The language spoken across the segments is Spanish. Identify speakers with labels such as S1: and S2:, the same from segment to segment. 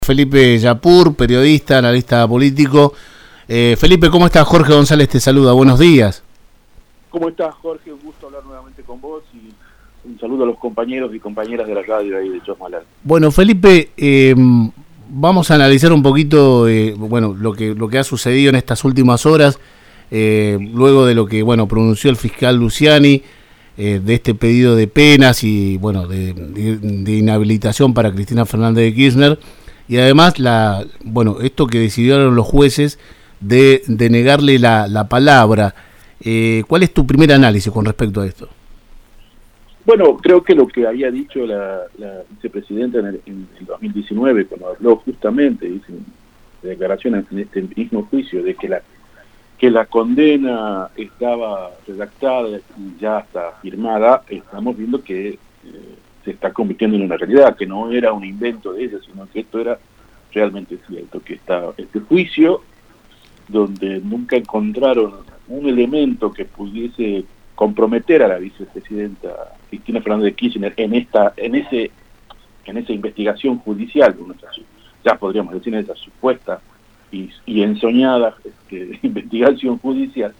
S1: Felipe Yapur, periodista, analista político. Felipe, ¿cómo estás? Jorge González te saluda, buenos días.
S2: ¿Cómo estás, Jorge? Un gusto hablar nuevamente con vos y un saludo a los compañeros y compañeras de la radio ahí de Chosmalal.
S1: Bueno, Felipe, vamos a analizar un poquito lo que ha sucedido en estas últimas horas, luego de lo que pronunció el fiscal Luciani, de este pedido de penas y de inhabilitación para Cristina Fernández de Kirchner. Y además, esto que decidieron los jueces de negarle la palabra. ¿Cuál es tu primer análisis con respecto a esto?
S2: Bueno, creo que lo que había dicho la vicepresidenta en el 2019, cuando habló justamente, dice en declaración en este mismo juicio, de que la condena estaba redactada y ya está firmada, estamos viendo que se está convirtiendo en una realidad, que no era un invento de ella, sino que esto era realmente cierto, que está este juicio, donde nunca encontraron un elemento que pudiese comprometer a la vicepresidenta Cristina Fernández de Kirchner en esa investigación judicial, ya podríamos decir en esa supuesta y ensoñada investigación judicial,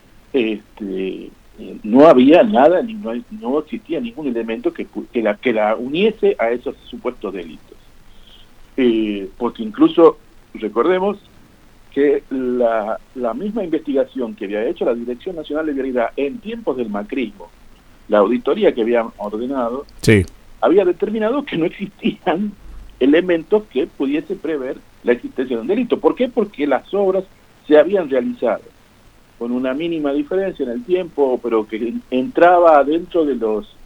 S2: no había nada, no existía ningún elemento que la uniese a esos supuestos delitos. Porque incluso, recordemos que la misma investigación que había hecho la Dirección Nacional de Vialidad en tiempos del macrismo, la auditoría que habían ordenado,
S1: sí,
S2: había determinado que no existían elementos que pudiesen prever la existencia de un delito. ¿Por qué? Porque las obras se habían realizado con una mínima diferencia en el tiempo, pero que entraba dentro del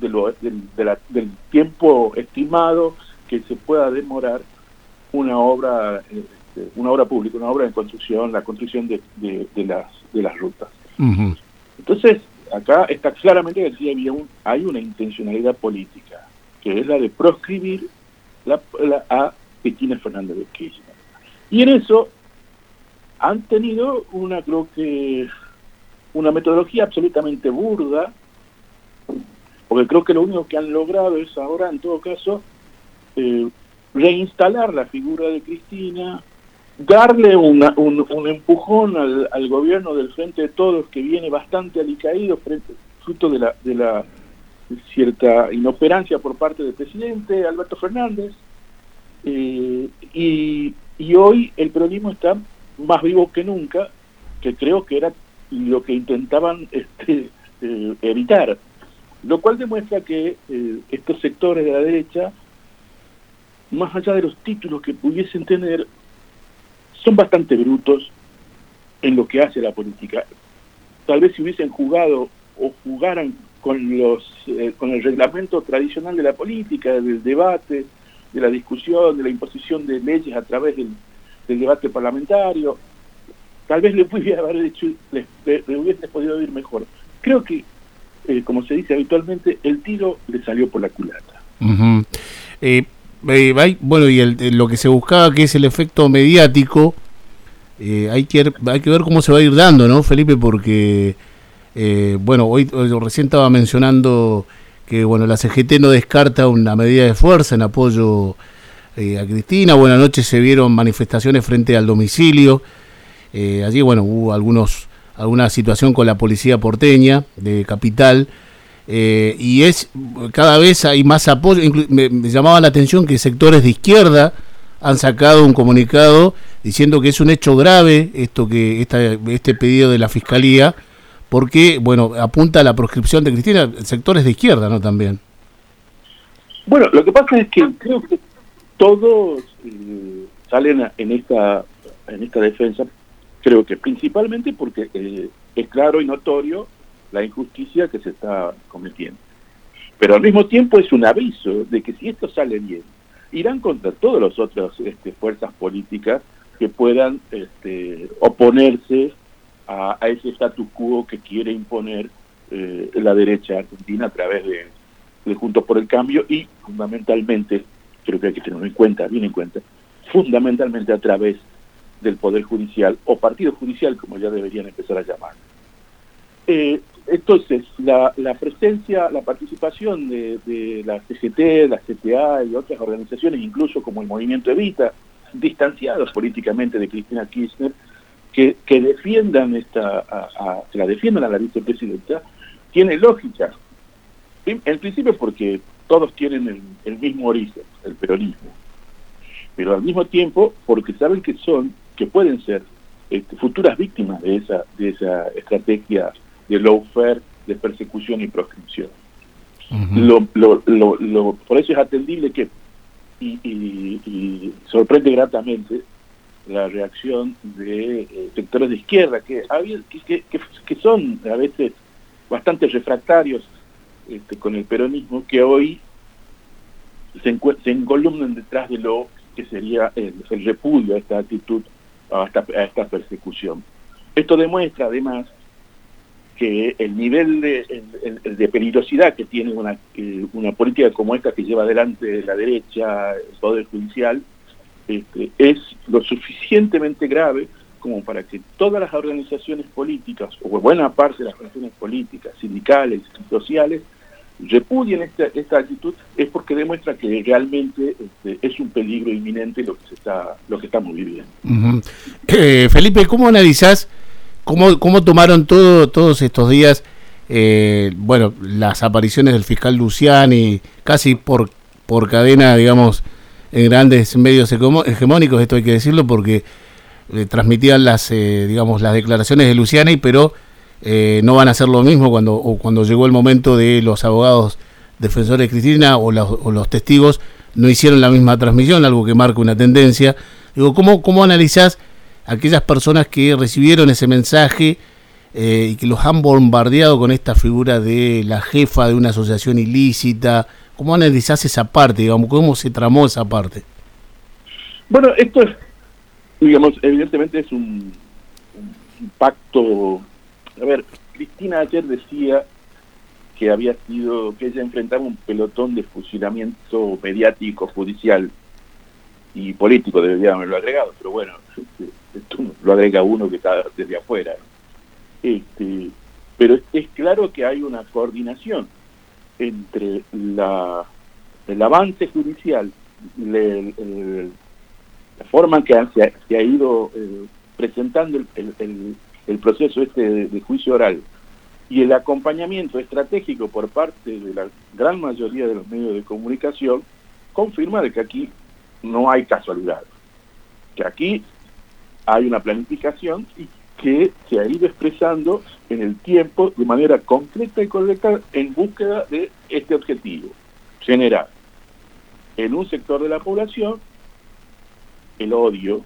S2: tiempo estimado que se pueda demorar una obra pública, una obra de construcción, la construcción de las rutas.
S1: Uh-huh.
S2: Entonces, acá está claramente que sí hay una intencionalidad política, que es la de proscribir a Cristina Fernández de Kirchner. Y en eso han tenido una metodología absolutamente burda, porque creo que lo único que han logrado es ahora, en todo caso, reinstalar la figura de Cristina, darle un empujón al gobierno del Frente de Todos, que viene bastante alicaído, fruto de la cierta inoperancia por parte del presidente Alberto Fernández, y hoy el peronismo está más vivo que nunca, que creo que era lo que intentaban evitar, lo cual demuestra que estos sectores de la derecha, más allá de los títulos que pudiesen tener, son bastante brutos en lo que hace la política. Tal vez si hubiesen jugado o jugaran con el reglamento tradicional de la política, del debate, de la discusión, de la imposición de leyes a través del debate parlamentario, tal vez le hubiese podido ir mejor. Creo que, como se dice habitualmente, el tiro le salió por la culata.
S1: Uh-huh. Y lo que se buscaba, que es el efecto mediático, hay que ver cómo se va a ir dando, ¿no, Felipe? Porque, hoy recién estaba mencionando que, la CGT no descarta una medida de fuerza en apoyo a Cristina. Buenas noches, se vieron manifestaciones frente al domicilio. Allí, hubo alguna situación con la policía porteña de Capital. Y cada vez hay más apoyo. Me llamaba la atención que sectores de izquierda han sacado un comunicado diciendo que es un hecho grave este pedido de la Fiscalía, porque apunta a la proscripción de Cristina. Sectores de izquierda, ¿no? También.
S2: Bueno, lo que pasa es que creo que todos salen en esta defensa, creo que principalmente porque es claro y notorio la injusticia que se está cometiendo. Pero al mismo tiempo es un aviso de que si esto sale bien, irán contra todas las otras fuerzas políticas que puedan oponerse a ese status quo que quiere imponer la derecha argentina a través de Juntos por el Cambio y fundamentalmente, creo que hay que tenerlo bien en cuenta, fundamentalmente a través del Poder Judicial o Partido Judicial, como ya deberían empezar a llamar. Entonces, la presencia, la participación de la CGT, la CTA y otras organizaciones, incluso como el Movimiento Evita, distanciados políticamente de Cristina Kirchner, que defiendan que la defiendan a la vicepresidenta, tiene lógica. En principio porque todos tienen el mismo origen, el peronismo, pero al mismo tiempo porque saben que pueden ser futuras víctimas de esa estrategia de lawfare, de persecución y proscripción. Por eso es atendible que y sorprende gratamente la reacción de sectores de izquierda que son a veces bastante refractarios con el peronismo, que hoy se encolumnan detrás de lo que sería el repudio a esta actitud, a esta persecución. Esto demuestra además que el nivel de peligrosidad que tiene una política como esta que lleva adelante la derecha, el Poder Judicial, es lo suficientemente grave como para que todas las organizaciones políticas, o buena parte de las organizaciones políticas, sindicales y sociales, repudien esta actitud. Es porque demuestra que realmente es un peligro inminente lo que estamos viviendo.
S1: Felipe, ¿cómo analizás cómo tomaron todos estos días las apariciones del fiscal Luciani, casi por cadena, digamos, en grandes medios hegemónicos? Esto hay que decirlo porque transmitían las declaraciones de Luciani, pero no van a hacer lo mismo cuando llegó el momento de los abogados defensores de Cristina o los testigos no hicieron la misma transmisión, algo que marca una tendencia. Digo, ¿cómo analizás aquellas personas que recibieron ese mensaje y que los han bombardeado con esta figura de la jefa de una asociación ilícita? ¿Cómo analizás esa parte, digamos? ¿Cómo se tramó esa parte?
S2: Bueno, esto es, digamos, evidentemente es un pacto. A ver, Cristina ayer decía que ella enfrentaba un pelotón de fusilamiento mediático, judicial y político, debería haberlo agregado, pero bueno, esto lo agrega uno que está desde afuera. Pero es claro que hay una coordinación entre el avance judicial, la forma en que se ha ido presentando el proceso de juicio oral y el acompañamiento estratégico por parte de la gran mayoría de los medios de comunicación, confirma de que aquí no hay casualidad, que aquí hay una planificación y que se ha ido expresando en el tiempo de manera concreta y correcta en búsqueda de este objetivo: generar en un sector de la población el odio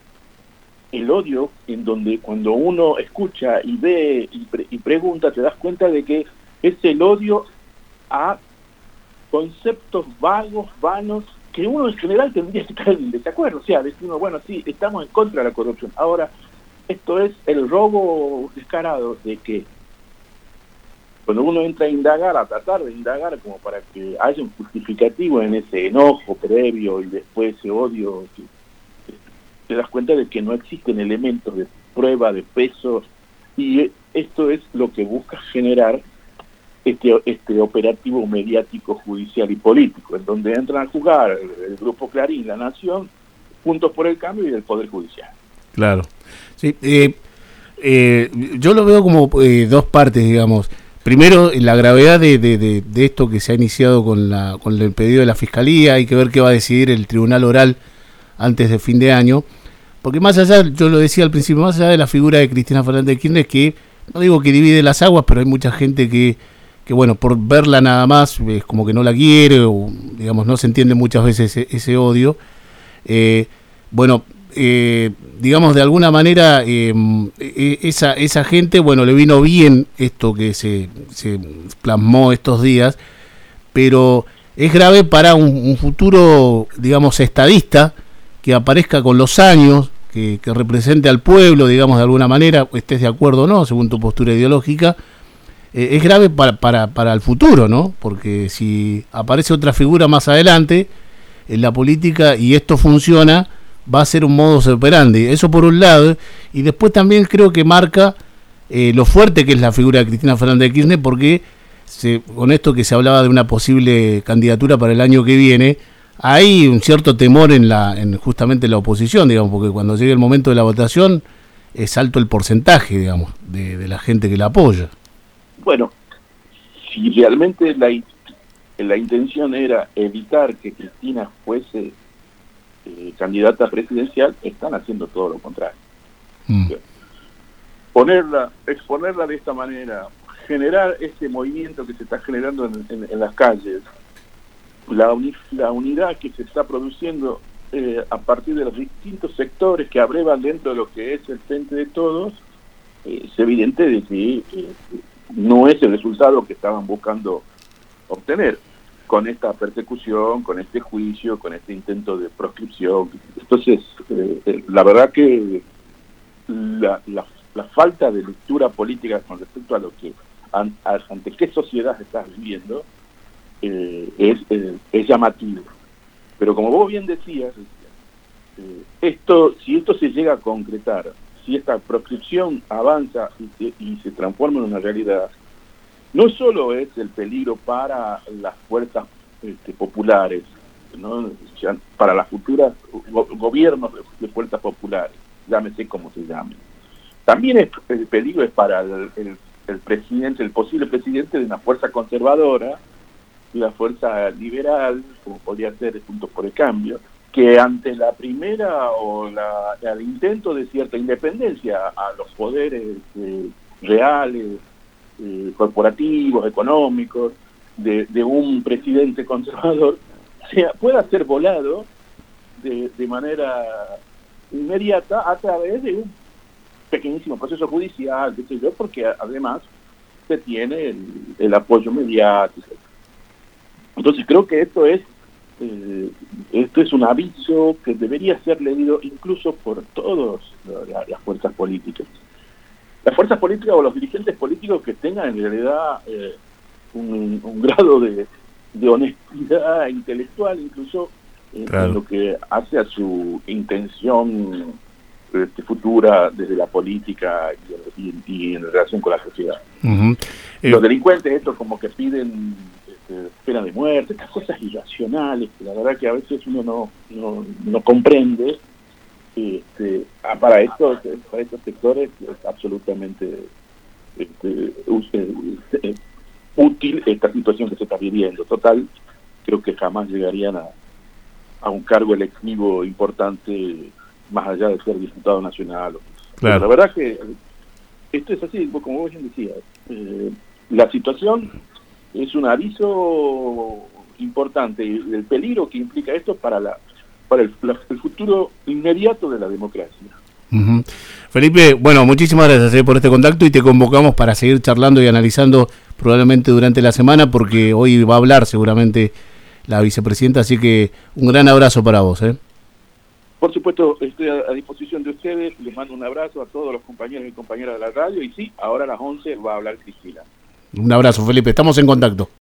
S2: en donde cuando uno escucha y ve y pregunta, te das cuenta de que es el odio a conceptos vagos, vanos, que uno en general tendría que estar en desacuerdo. O sea, decir uno, bueno, sí, estamos en contra de la corrupción. Ahora, esto es el robo descarado de que cuando uno entra a indagar, a tratar de indagar como para que haya un justificativo en ese enojo previo y después ese odio, te das cuenta de que no existen elementos de prueba, de peso, y esto es lo que busca generar este operativo mediático, judicial y político, en donde entran a jugar el Grupo Clarín, La Nación, Juntos por el Cambio y el Poder Judicial.
S1: Claro. Sí, yo lo veo como dos partes, digamos. Primero, la gravedad de esto que se ha iniciado con el pedido de la Fiscalía. Hay que ver qué va a decidir el Tribunal Oral antes de fin de año, porque más allá, yo lo decía al principio, más allá de la figura de Cristina Fernández de Kirchner, que no digo que divide las aguas, pero hay mucha gente que bueno, por verla nada más es como que no la quiere, o digamos no se entiende muchas veces ese odio. Digamos de alguna manera esa gente, bueno, le vino bien esto que se plasmó estos días, pero es grave para un futuro, digamos, estadista, que aparezca con los años, que represente al pueblo, digamos, de alguna manera, estés de acuerdo o no, según tu postura ideológica. Es grave para el futuro, ¿no? Porque si aparece otra figura más adelante en la política y esto funciona, va a ser un modus operandi. Eso por un lado, y después también creo que marca lo fuerte que es la figura de Cristina Fernández de Kirchner, porque con esto que se hablaba de una posible candidatura para el año que viene, hay un cierto temor en justamente la oposición, digamos, porque cuando llegue el momento de la votación es alto el porcentaje, digamos, de la gente que la apoya.
S2: Bueno, si realmente la intención era evitar que Cristina fuese candidata presidencial, están haciendo todo lo contrario. Exponerla de esta manera, generar ese movimiento que se está generando en las calles, la unidad que se está produciendo a partir de los distintos sectores que abrevan dentro de lo que es el Frente de Todos, es evidente de que no es el resultado que estaban buscando obtener con esta persecución, con este juicio, con este intento de proscripción. Entonces, la verdad que la falta de lectura política con respecto a lo que ante qué sociedad estás viviendo es llamativo. Pero como vos bien decías, si esto se llega a concretar, si esta proscripción avanza y se transforma en una realidad, no solo es el peligro para las fuerzas populares, ¿no? Para las futuras gobiernos de fuerzas populares, llámese como se llame. También el peligro es para el presidente, el posible presidente de una fuerza conservadora, la fuerza liberal, como podría ser Juntos por el Cambio, que ante la primera o el intento de cierta independencia a los poderes reales, corporativos, económicos, de un presidente conservador, pueda ser volado de manera inmediata a través de un pequeñísimo proceso judicial, qué sé yo, porque además se tiene el apoyo mediático. Entonces creo que esto es un aviso que debería ser leído incluso por todas las fuerzas políticas. Las fuerzas políticas o los dirigentes políticos que tengan en realidad un grado de honestidad intelectual, incluso
S1: Claro.
S2: en lo que hace a su intención futura desde la política y en relación con la sociedad.
S1: Uh-huh.
S2: Los delincuentes, estos como que piden pena de muerte, estas cosas irracionales que la verdad que a veces uno no comprende. Para estos sectores es absolutamente útil esta situación que se está viviendo. Total, creo que jamás llegarían a un cargo electivo importante más allá de ser diputado nacional.
S1: Claro.
S2: La verdad que esto es así, como vos bien decías. La situación es un aviso importante del peligro que implica esto para el futuro inmediato de la democracia.
S1: Uh-huh. Felipe, bueno, muchísimas gracias por este contacto y te convocamos para seguir charlando y analizando probablemente durante la semana, porque hoy va a hablar seguramente la vicepresidenta, así que un gran abrazo para vos.
S2: Por supuesto, estoy a disposición de ustedes, les mando un abrazo a todos los compañeros y compañeras de la radio, y sí, ahora a las 11 va a hablar Cristina.
S1: Un abrazo, Felipe, estamos en contacto.